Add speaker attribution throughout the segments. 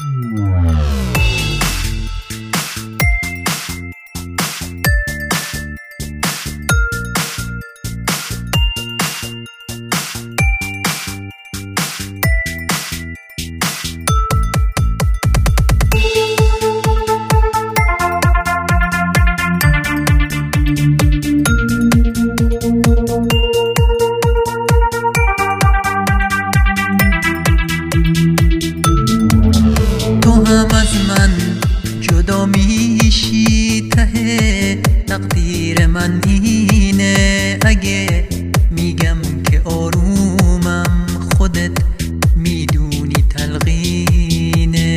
Speaker 1: جدا میشی ته تقدیر من اینه. اگه میگم که آرومم خودت میدونی تلقینه.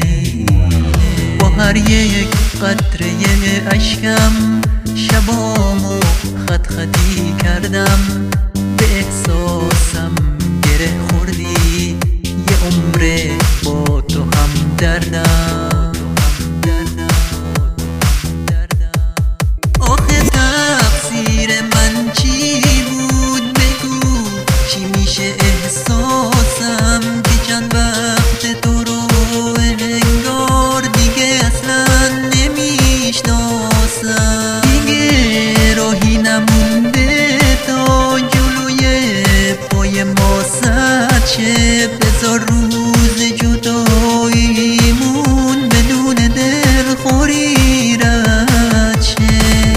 Speaker 1: با هر یک قطره اشکم شبامو خط خطی کردم. به احساسم گره خوردی، یه عمره با تو هم دردم. آخه تقصیر من چی بود بگو؟ چی میشه احساسم که چند وقت تو رو انگار دیگه اصلا نمیشناسم. دیگه راهی نمونده تا جلوی پای ما سد شه. بذار روز جداییمون بدون دلخوری رد شه.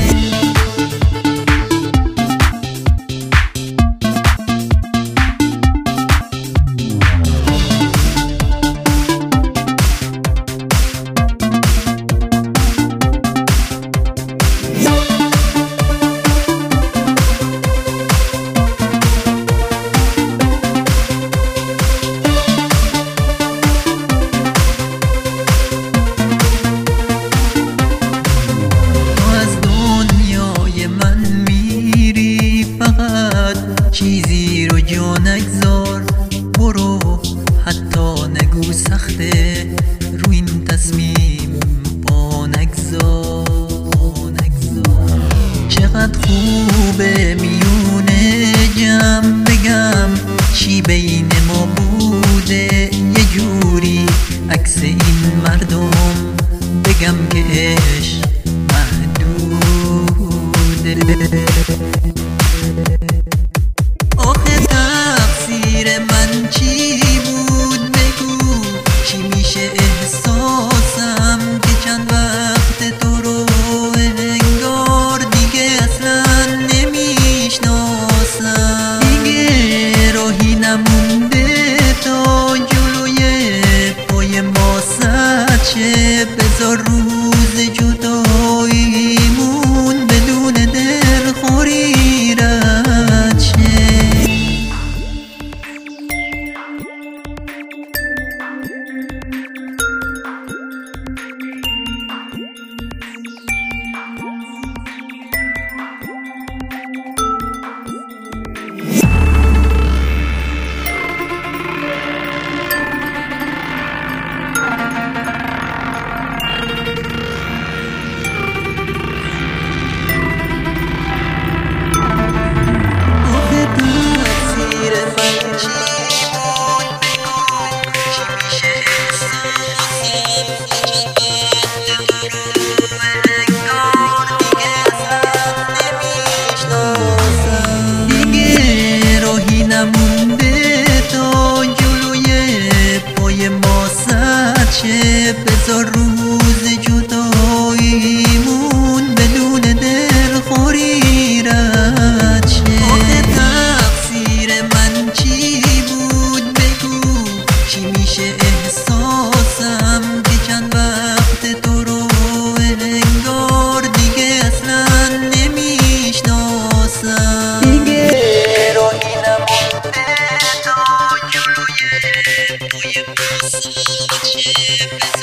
Speaker 1: چیزی رو جا نگذار، برو حتی نگو سخته، رو این تصمیم پا نگذار. چقدر خوبه میونه جمع بگم چی بین ما بوده. یه جوری عکس این مردم بگم که عشق محدوده. آخه تقصیر من چی بود بگو؟ چی میشه احساسم که چند وقت تو رو انگار دیگه اصلا نمیشناسم. دیگه راهی نمونده تا جلوی پای ما سد شه. بذار روز جداییمون بدون دلخوری رد شه. بذار روز جداییمون بدون دلخوری رد شه. آخه تقصیر من چی بود بگو؟ چی میشه احساسم که چند وقت تو رو انگار دیگه اصلا نمیشناسم. دیگه راهی نمونده تا جلوی پای ما سد شه.